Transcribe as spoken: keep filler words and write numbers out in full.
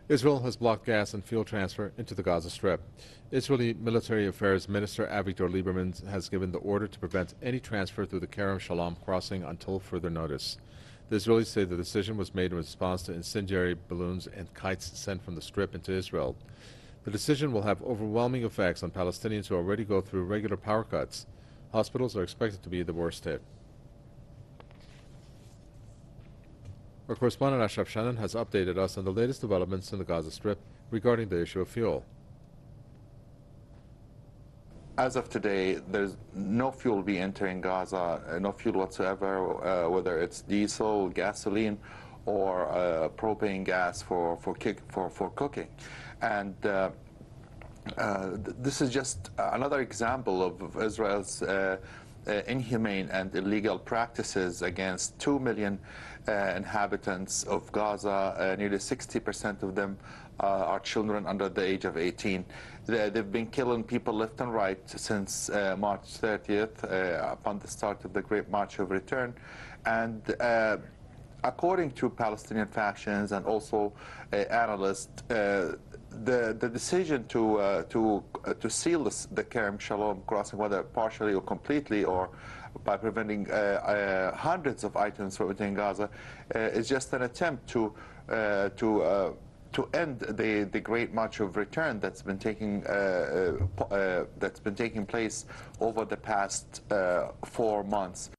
Israel has blocked gas and fuel transfer into the Gaza Strip. Israeli Military Affairs Minister Avigdor Lieberman has given the order to prevent any transfer through the Kerem Shalom crossing until further notice. The Israelis say the decision was made in response to incendiary balloons and kites sent from the Strip into Israel. The decision will have overwhelming effects on Palestinians who already go through regular power cuts. Hospitals are expected to be the worst hit. Our correspondent Ashraf Shannon has updated us on the latest developments in the Gaza Strip regarding the issue of fuel. As of today, there's no fuel be entering Gaza, uh, no fuel whatsoever, uh, whether it's diesel, gasoline, or uh, propane gas for for, kick, for for cooking, and. Uh, uh, th this is just another example of, of Israel's uh, uh, inhumane and illegal practices against two million uh, inhabitants of Gaza. Uh, nearly sixty percent of them uh, are children under the age of eighteen. They, they've been killing people left and right since uh, March thirtieth, uh, upon the start of the Great March of Return. And uh, according to Palestinian factions and also uh, analysts, uh, the the decision to uh, to uh, to seal this, the Kerem Shalom crossing, whether partially or completely, or by preventing uh, uh, hundreds of items from entering Gaza, uh, is just an attempt to uh, to uh, to end the the Great March of Return that's been taking uh, uh, uh, that's been taking place over the past uh, four months.